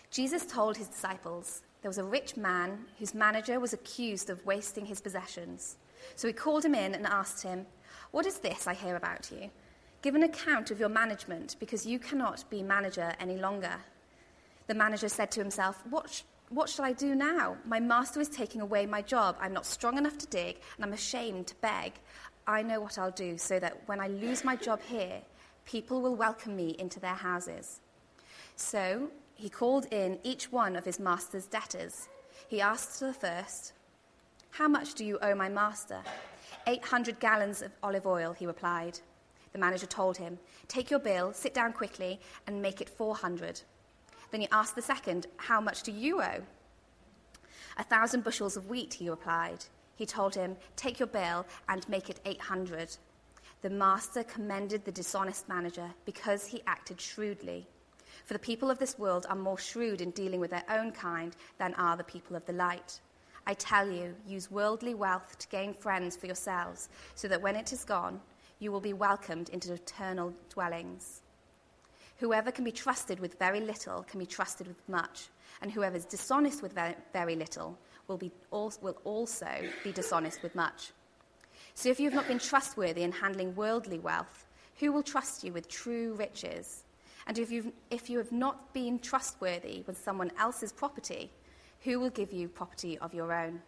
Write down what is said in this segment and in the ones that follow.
Jesus told his disciples there was a rich man whose manager was accused of wasting his possessions. So he called him in and asked him, "What is this I hear about you? Give an account of your management, because you cannot be manager any longer." The manager said to himself, What shall I do now? My master is taking away my job. I'm not strong enough to dig, and I'm ashamed to beg. I know what I'll do, so that when I lose my job here, people will welcome me into their houses." So he called in each one of his master's debtors. He asked the first, "How much do you owe my master?" 800 gallons of olive oil, he replied. The manager told him, "Take your bill, sit down quickly, and make it 400. Then he asked the second, "How much do you owe?" 1,000 bushels of wheat, he replied. He told him, "Take your bill and make it 800. The master commended the dishonest manager because he acted shrewdly. For the people of this world are more shrewd in dealing with their own kind than are the people of the light. I tell you, use worldly wealth to gain friends for yourselves, so that when it is gone, you will be welcomed into eternal dwellings. Whoever can be trusted with very little can be trusted with much, and whoever is dishonest with very little will also be dishonest with much. So if you have not been trustworthy in handling worldly wealth, who will trust you with true riches? And if you have not been trustworthy with someone else's property, who will give you property of your own?"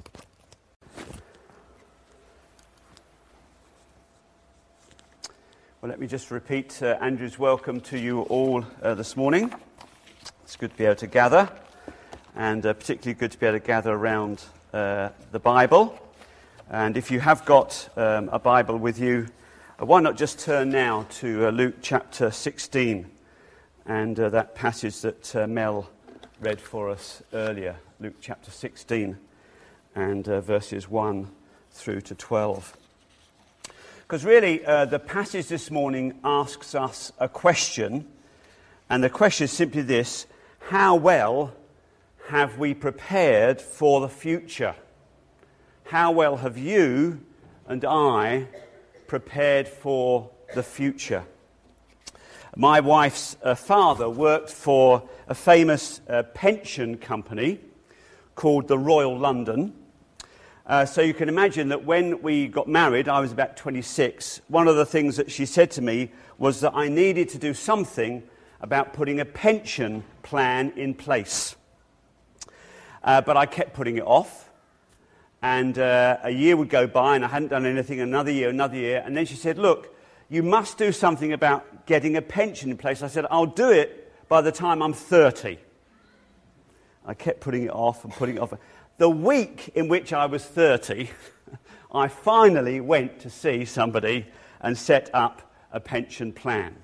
Well, let me just repeat Andrew's welcome to you all this morning. It's good to be able to gather, and particularly good to be able to gather around the Bible. And if you have got a Bible with you, why not just turn now to Luke chapter 16 and that passage that Mel read for us earlier, Luke chapter 16 and verses 1 through to 12. Because really, the passage this morning asks us a question, and the question is simply this: how well have we prepared for the future? How well have you and I prepared for the future? My wife's father worked for a famous pension company called the Royal London. So you can imagine that when we got married, I was about 26, one of the things that she said to me was that I needed to do something about putting a pension plan in place. But I kept putting it off, and a year would go by and I hadn't done anything, another year, and then she said, "Look, you must do something about getting a pension in place." I said, "I'll do it by the time I'm 30. I kept putting it off and putting it off. The week in which I was 30, I finally went to see somebody and set up a pension plan.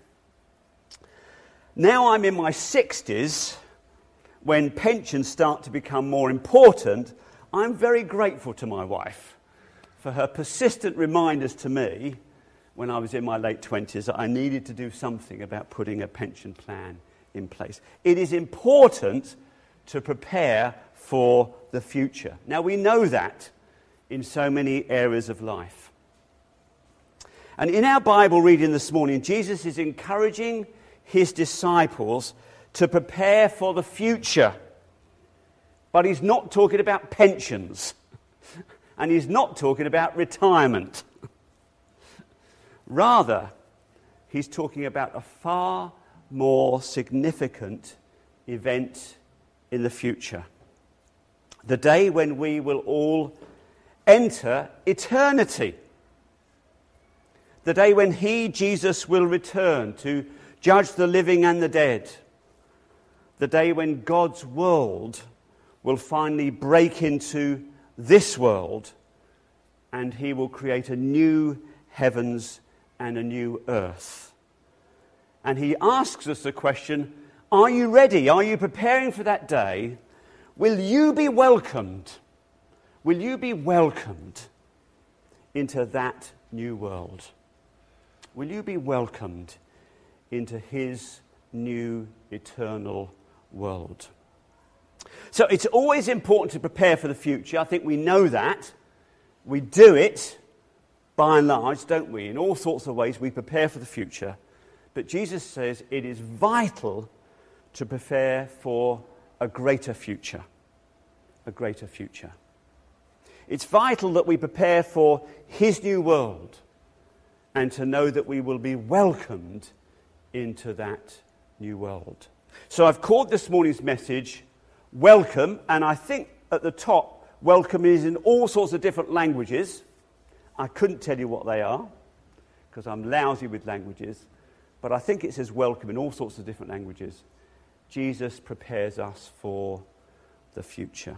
Now I'm in my 60s, when pensions start to become more important. I'm very grateful to my wife for her persistent reminders to me when I was in my late 20s that I needed to do something about putting a pension plan in place. It is important to prepare for the future. Now, we know that in so many areas of life. And in our Bible reading this morning, Jesus is encouraging his disciples to prepare for the future. But he's not talking about pensions. And he's not talking about retirement. Rather, he's talking about a far more significant event in the future. The day when we will all enter eternity. The day when he, Jesus, will return to judge the living and the dead. The day when God's world will finally break into this world and he will create a new heavens and a new earth. And he asks us the question, are you ready? Are you preparing for that day? Will you be welcomed? Will you be welcomed into that new world? Will you be welcomed into his new eternal world? So it's always important to prepare for the future. I think we know that. We do it, by and large, don't we? In all sorts of ways we prepare for the future. But Jesus says it is vital to prepare for a greater future. A greater future. It's vital that we prepare for his new world and to know that we will be welcomed into that new world. So I've called this morning's message Welcome, and I think at the top, welcome is in all sorts of different languages. I couldn't tell you what they are because I'm lousy with languages, but I think it says welcome in all sorts of different languages. Jesus prepares us for the future.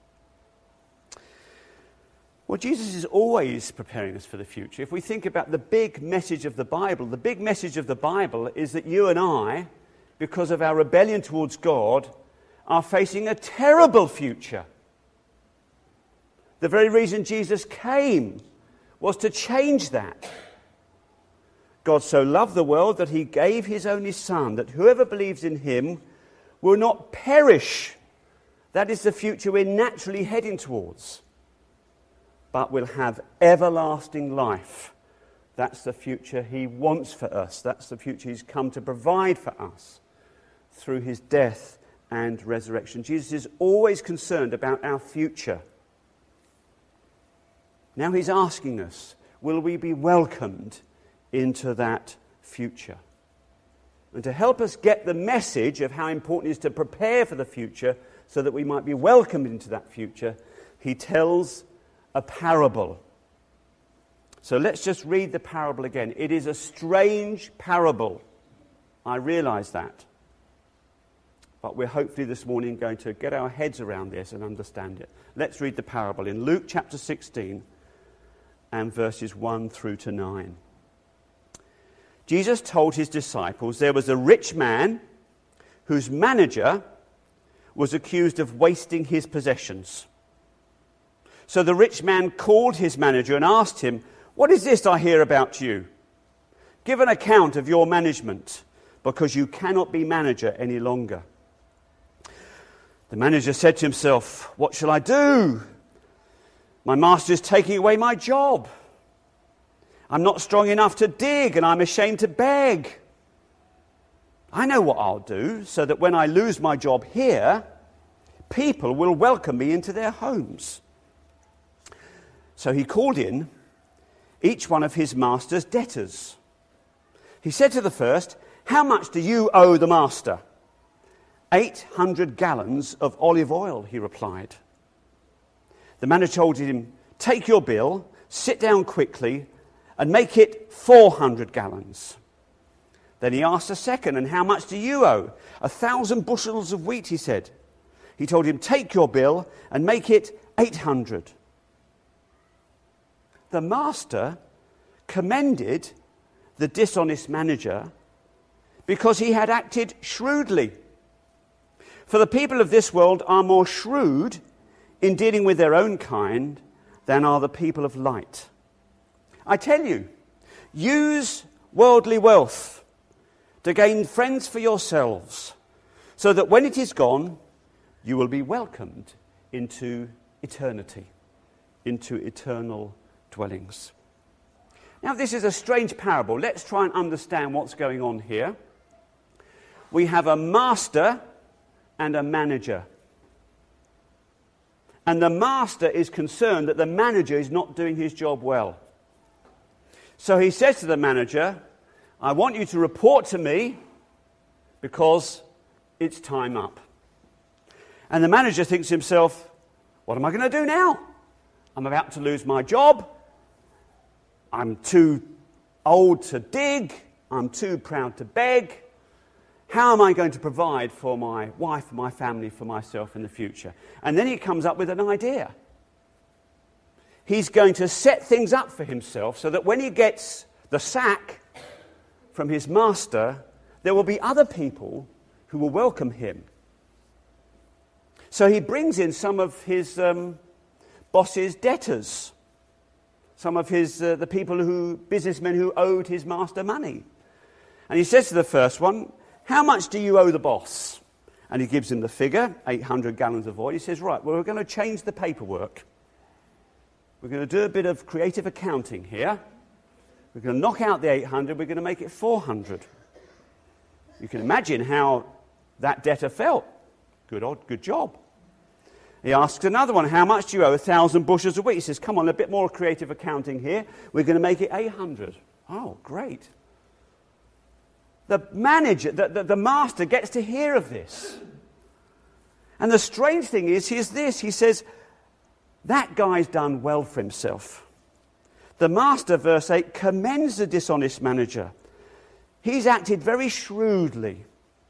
Well, Jesus is always preparing us for the future. If we think about the big message of the Bible is that you and I, because of our rebellion towards God, are facing a terrible future. The very reason Jesus came was to change that. God so loved the world that he gave his only Son, that whoever believes in him will not perish. That is the future we're naturally heading towards. But will have everlasting life. That's the future he wants for us. That's the future he's come to provide for us through his death and resurrection. Jesus is always concerned about our future. Now he's asking us, will we be welcomed into that future? And to help us get the message of how important it is to prepare for the future so that we might be welcomed into that future, he tells a parable. So let's just read the parable again. It is a strange parable. I realise that. But we're hopefully this morning going to get our heads around this and understand it. Let's read the parable in Luke chapter 16 and verses 1 through to 9. Jesus told his disciples there was a rich man whose manager was accused of wasting his possessions. So the rich man called his manager and asked him, "What is this I hear about you? Give an account of your management, because you cannot be manager any longer." The manager said to himself, "What shall I do? My master is taking away my job. I'm not strong enough to dig, and I'm ashamed to beg. I know what I'll do, so that when I lose my job here, people will welcome me into their homes." So he called in each one of his master's debtors. He said to the first, "How much do you owe the master?" 800 gallons of olive oil, he replied. The manager told him, "Take your bill, sit down quickly, and make it 400 gallons. Then he asked a second, "And how much do you owe?" 1,000 bushels of wheat, he said. He told him, "Take your bill and make it 800. The master commended the dishonest manager because he had acted shrewdly. For the people of this world are more shrewd in dealing with their own kind than are the people of light. I tell you, use worldly wealth to gain friends for yourselves, so that when it is gone, you will be welcomed into eternity, into eternal dwellings." Now, this is a strange parable. Let's try and understand what's going on here. We have a master and a manager. And the master is concerned that the manager is not doing his job well. So he says to the manager, "I want you to report to me because it's time up." And the manager thinks to himself, "What am I going to do now? I'm about to lose my job. I'm too old to dig. I'm too proud to beg. How am I going to provide for my wife, my family, for myself in the future?" And then he comes up with an idea. He's going to set things up for himself so that when he gets the sack from his master, there will be other people who will welcome him. So he brings in some of his boss's debtors, some of his businessmen who owed his master money. And he says to the first one, "How much do you owe the boss?" And he gives him the figure, 800 gallons of oil. He says, "Right, well, we're going to change the paperwork. We're going to do a bit of creative accounting here. We're going to knock out the 800, we're going to make it 400. You can imagine how That debtor felt, good job. He asks another one, how much do you owe? 1,000 bushels a week. He says, come on, a bit more creative accounting here. We're going to make it 800. Oh, great. The manager, the master gets to hear of this. And the strange thing is this. He says, that guy's done well for himself. The master, verse 8, commends the dishonest manager. He's acted very shrewdly.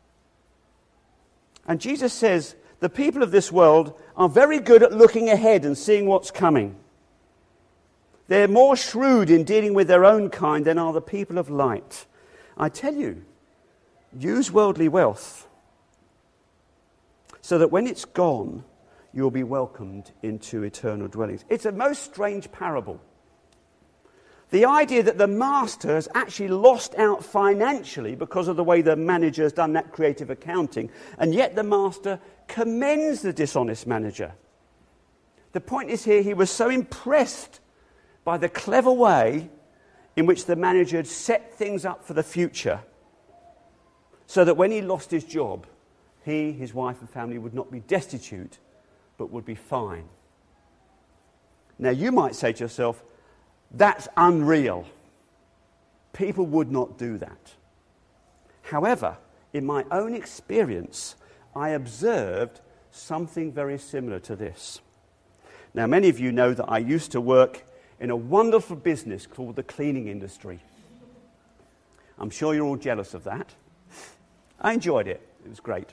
And Jesus says, the people of this world are very good at looking ahead and seeing what's coming. They're more shrewd in dealing with their own kind than are the people of light. I tell you, use worldly wealth so that when it's gone, you'll be welcomed into eternal dwellings. It's a most strange parable. The idea that the master has actually lost out financially because of the way the manager has done that creative accounting, and yet the master commends the dishonest manager. The point is here, he was so impressed by the clever way in which the manager had set things up for the future, so that when he lost his job, he, his wife and family would not be destitute, but would be fine. Now you might say to yourself, that's unreal. People would not do that. However, in my own experience, I observed something very similar to this. Now, many of you know that I used to work in a wonderful business called the cleaning industry. I'm sure you're all jealous of that. I enjoyed it. It was great.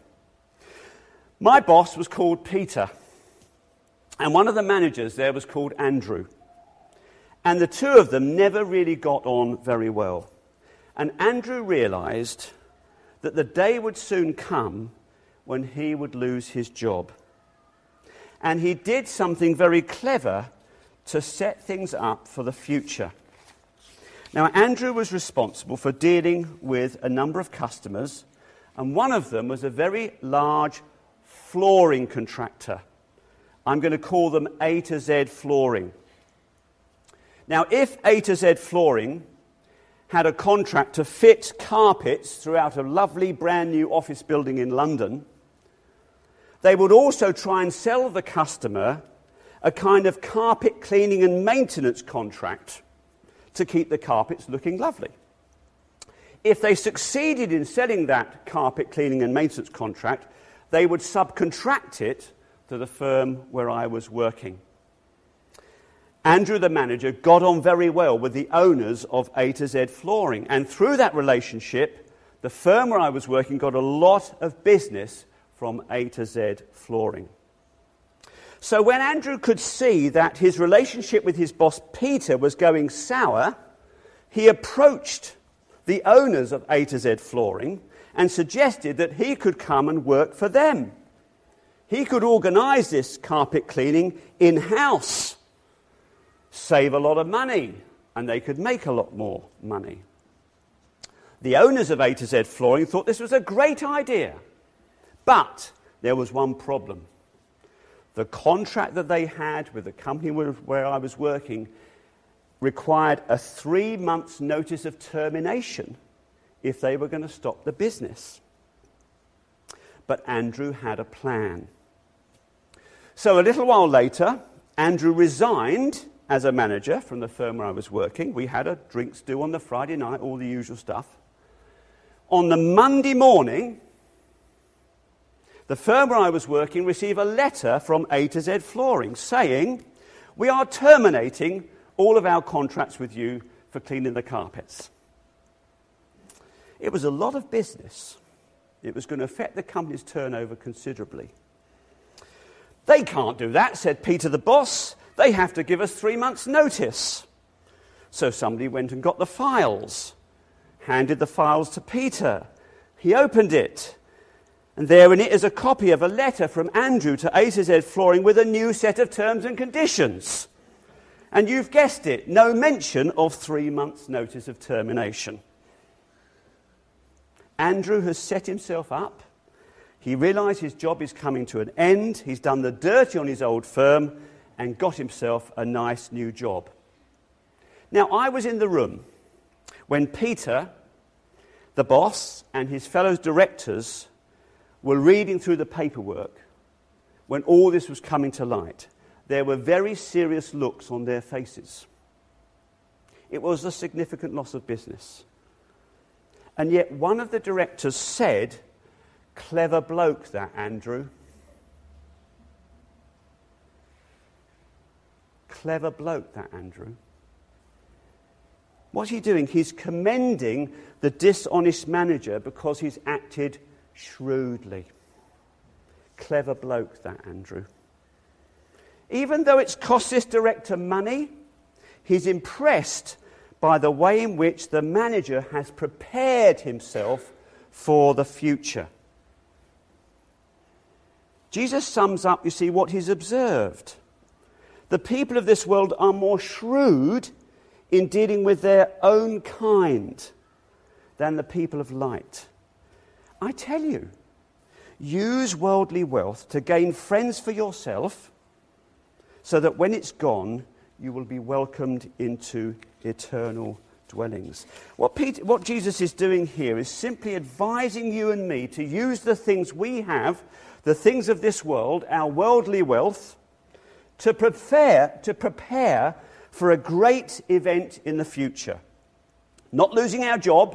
My boss was called Peter, and one of the managers there was called Andrew. And the two of them never really got on very well. And Andrew realized that the day would soon come when he would lose his job. And he did something very clever to set things up for the future. Now, Andrew was responsible for dealing with a number of customers, and one of them was a very large flooring contractor. I'm going to call them A to Z Flooring. Now, if A to Z Flooring had a contract to fit carpets throughout a lovely brand new office building in London, they would also try and sell the customer a kind of carpet cleaning and maintenance contract to keep the carpets looking lovely. If they succeeded in selling that carpet cleaning and maintenance contract, they would subcontract it to the firm where I was working. Andrew, the manager, got on very well with the owners of A to Z Flooring. And through that relationship, the firm where I was working got a lot of business from A to Z Flooring. So when Andrew could see that his relationship with his boss Peter was going sour, he approached the owners of A to Z Flooring and suggested that he could come and work for them. He could organise this carpet cleaning in-house, save a lot of money, and they could make a lot more money. The owners of A to Z Flooring thought this was a great idea, but there was one problem. The contract that they had with the company where I was working required a 3 months notice of termination if they were going to stop the business. But Andrew had a plan. So a little while later, Andrew resigned as a manager from the firm where I was working. We had a drinks do on the Friday night, all the usual stuff. On the Monday morning, the firm where I was working received a letter from A to Z Flooring saying, we are terminating all of our contracts with you for cleaning the carpets. It was a lot of business. It was going to affect the company's turnover considerably. They can't do that, said Peter the boss. They have to give us 3 months' notice. So somebody went and got the files, handed the files to Peter. He opened it, and there in it is a copy of a letter from Andrew to A to Z Flooring with a new set of terms and conditions. And you've guessed it, no mention of 3 months' notice of termination. Andrew has set himself up. He realised his job is coming to an end. He's done the dirty on his old firm and got himself a nice new job. Now, I was in the room when Peter, the boss, and his fellow directors were reading through the paperwork, when all this was coming to light, there were very serious looks on their faces. It was a significant loss of business. And yet one of the directors said, "Clever bloke, that Andrew." Clever bloke, that Andrew. What's he doing? He's commending the dishonest manager because he's acted shrewdly. Clever bloke, that Andrew. Even though it's cost this director money, he's impressed by the way in which the manager has prepared himself for the future. Jesus sums up, you see, what he's observed. The people of this world are more shrewd in dealing with their own kind than the people of light. I tell you, use worldly wealth to gain friends for yourself so that when it's gone, you will be welcomed into eternal dwellings. What Jesus is doing here is simply advising you and me to use the things we have, the things of this world, our worldly wealth, to prepare for a great event in the future. Not losing our job,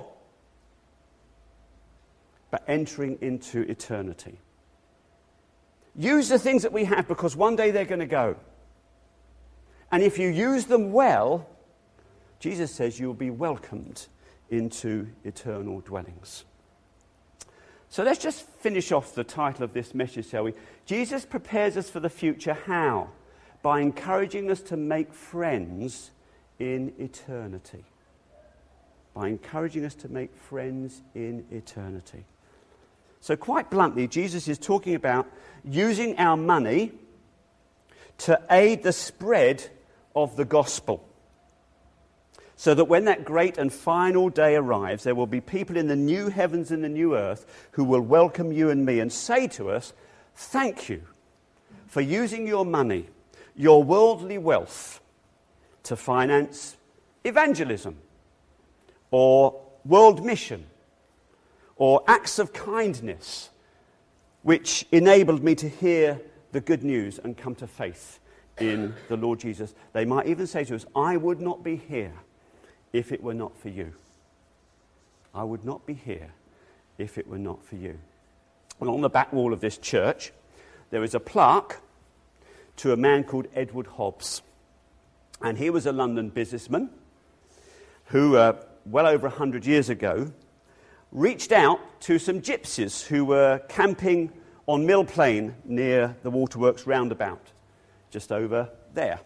but entering into eternity. Use the things that we have because one day they're going to go. And if you use them well, Jesus says you'll be welcomed into eternal dwellings. So let's just finish off the title of this message, shall we? Jesus prepares us for the future. How? By encouraging us to make friends in eternity. By encouraging us to make friends in eternity. So quite bluntly, Jesus is talking about using our money to aid the spread of the gospel. So that when that great and final day arrives, there will be people in the new heavens and the new earth who will welcome you and me and say to us, "Thank you for using your money, your worldly wealth, to finance evangelism or world mission or acts of kindness which enabled me to hear the good news and come to faith in the Lord Jesus." They might even say to us, "I would not be here if it were not for you. I would not be here if it were not for you." And on the back wall of this church, there is a plaque to a man called Edward Hobbs. And he was a London businessman who, well over 100 years ago, reached out to some gypsies who were camping on Mill Plain near the Waterworks roundabout, just over there.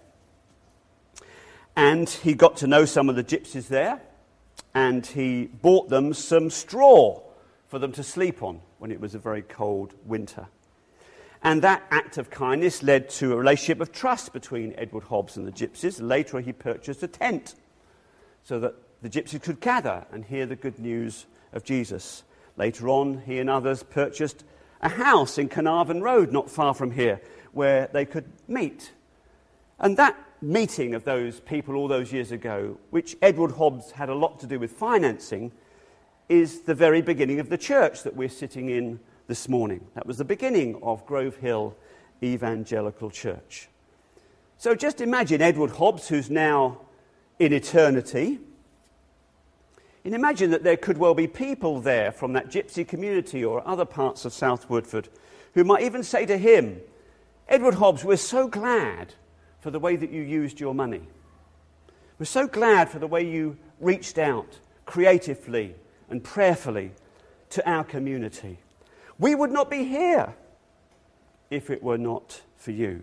And he got to know some of the gypsies there, and he bought them some straw for them to sleep on when it was a very cold winter. And that act of kindness led to a relationship of trust between Edward Hobbs and the gypsies. Later he purchased a tent so that the gypsies could gather and hear the good news of Jesus. Later on, he and others purchased a house in Carnarvon Road, not far from here, where they could meet. And that meeting of those people all those years ago, which Edward Hobbs had a lot to do with financing, is the very beginning of the church that we're sitting in this morning. That was the beginning of Grove Hill Evangelical Church. So just imagine Edward Hobbs, who's now in eternity, and imagine that there could well be people there from that gypsy community or other parts of South Woodford who might even say to him, "Edward Hobbs, we're so glad for the way that you used your money. We're so glad for the way you reached out creatively and prayerfully to our community. We would not be here if it were not for you."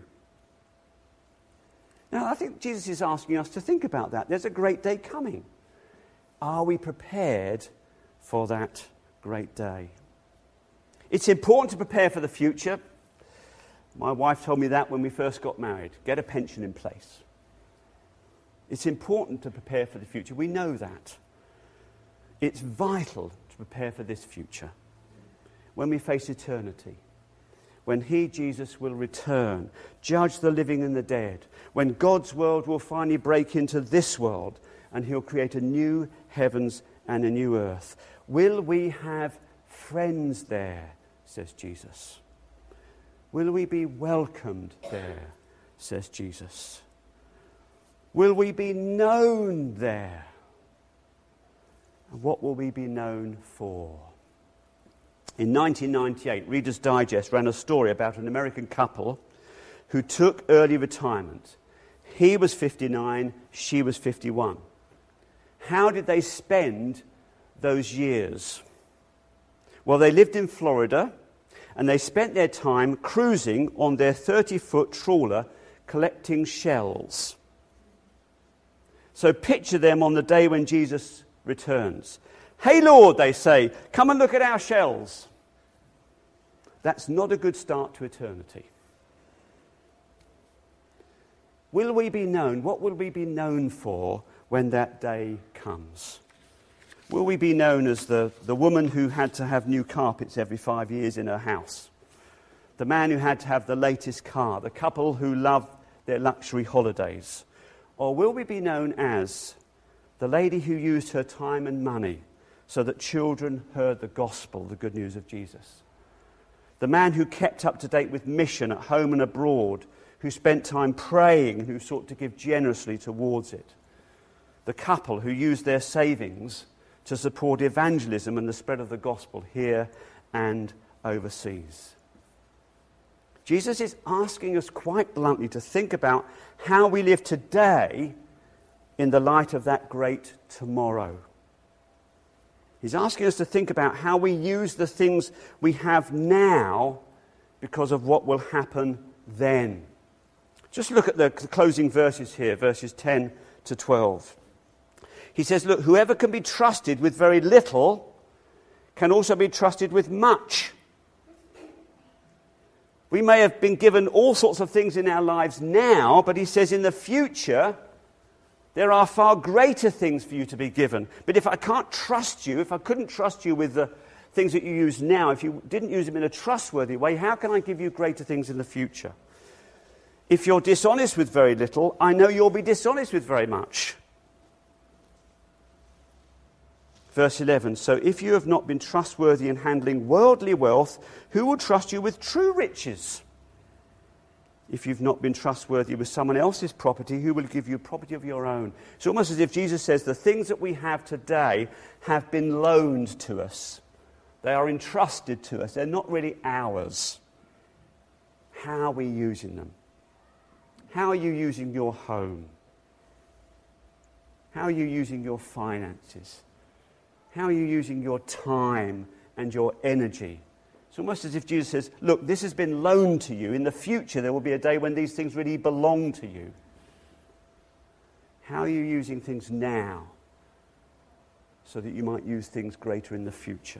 Now, I think Jesus is asking us to think about that. There's a great day coming. Are we prepared for that great day? It's important to prepare for the future. My wife told me that when we first got married. Get a pension in place. It's important to prepare for the future. We know that. It's vital to prepare for this future. When we face eternity, when he, Jesus, will return, judge the living and the dead, when God's world will finally break into this world and he'll create a new heavens and a new earth, will we have friends there says Jesus. Will we be welcomed there, says Jesus. Will we be known there? And what will we be known for? In 1998, Reader's Digest ran a story about an American couple who took early retirement. He was 59, she was 51. How did they spend those years? Well, they lived in Florida, and they spent their time cruising on their 30-foot trawler collecting shells. So picture them on the day when Jesus returns. "Hey, Lord," they say, "come and look at our shells." That's not a good start to eternity. Will we be known? What will we be known for when that day comes? Will we be known as the woman who had to have new carpets every 5 years in her house? The man who had to have the latest car? The couple who loved their luxury holidays? Or will we be known as the lady who used her time and money so that children heard the gospel, the good news of Jesus? The man who kept up to date with mission at home and abroad, who spent time praying and who sought to give generously towards it? The couple who used their savings to support evangelism and the spread of the gospel here and overseas? Jesus is asking us quite bluntly to think about how we live today in the light of that great tomorrow. He's asking us to think about how we use the things we have now because of what will happen then. Just look at the closing verses here, verses 10 to 12. He says, look, whoever can be trusted with very little can also be trusted with much. We may have been given all sorts of things in our lives now, but he says in the future, there are far greater things for you to be given. But if I can't trust you, if I couldn't trust you with the things that you use now, if you didn't use them in a trustworthy way, how can I give you greater things in the future? If you're dishonest with very little, I know you'll be dishonest with very much. Verse 11, so if you have not been trustworthy in handling worldly wealth, who will trust you with true riches? If you've not been trustworthy with someone else's property, who will give you property of your own? It's almost as if Jesus says the things that we have today have been loaned to us. They are entrusted to us. They're not really ours. How are we using them? How are you using your home? How are you using your finances? How are you using your time and your energy? It's almost as if Jesus says, look, this has been loaned to you. In the future, there will be a day when these things really belong to you. How are you using things now so that you might use things greater in the future?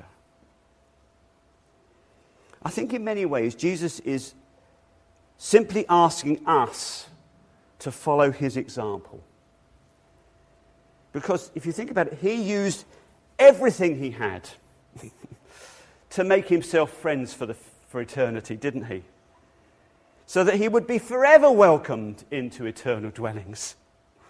I think in many ways, Jesus is simply asking us to follow his example. Because if you think about it, he used everything he had to make himself friends for eternity, didn't he? So that he would be forever welcomed into eternal dwellings.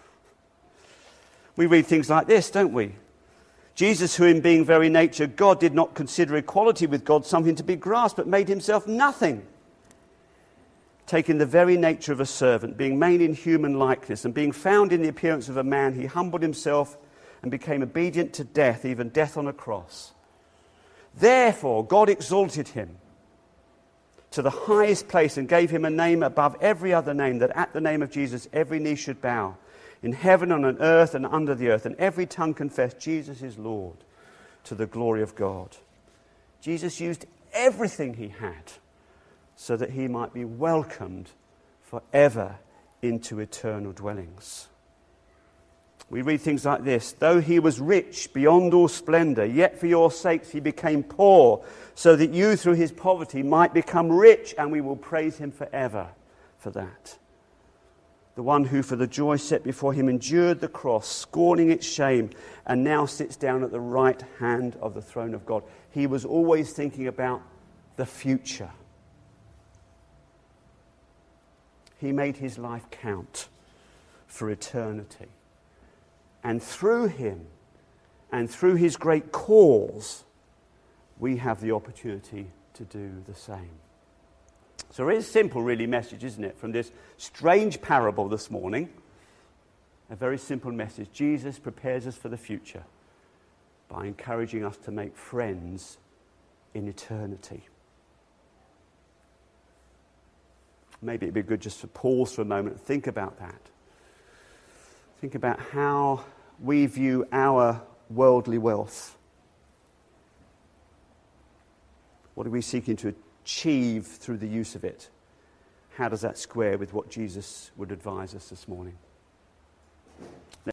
We read things like this, don't we? Jesus, who in being very nature God, did not consider equality with God something to be grasped, but made himself nothing, taking the very nature of a servant, being made in human likeness, and being found in the appearance of a man, he humbled himself and became obedient to death, even death on a cross. Therefore, God exalted him to the highest place and gave him a name above every other name, that at the name of Jesus every knee should bow, in heaven and on earth and under the earth, and every tongue confess Jesus is Lord, to the glory of God. Jesus used everything he had so that he might be welcomed forever into eternal dwellings. We read things like this, though he was rich beyond all splendor, yet for your sakes he became poor, so that you through his poverty might become rich, and we will praise him forever for that. The one who for the joy set before him endured the cross, scorning its shame, and now sits down at the right hand of the throne of God. He was always thinking about the future. He made his life count for eternity. And through him, and through his great cause, we have the opportunity to do the same. So it is a simple, really, message, isn't it, from this strange parable this morning. A very simple message. Jesus prepares us for the future by encouraging us to make friends in eternity. Maybe it'd be good just to pause for a moment and think about that. Think about how we view our worldly wealth. What are we seeking to achieve through the use of it? How does that square with what Jesus would advise us this morning?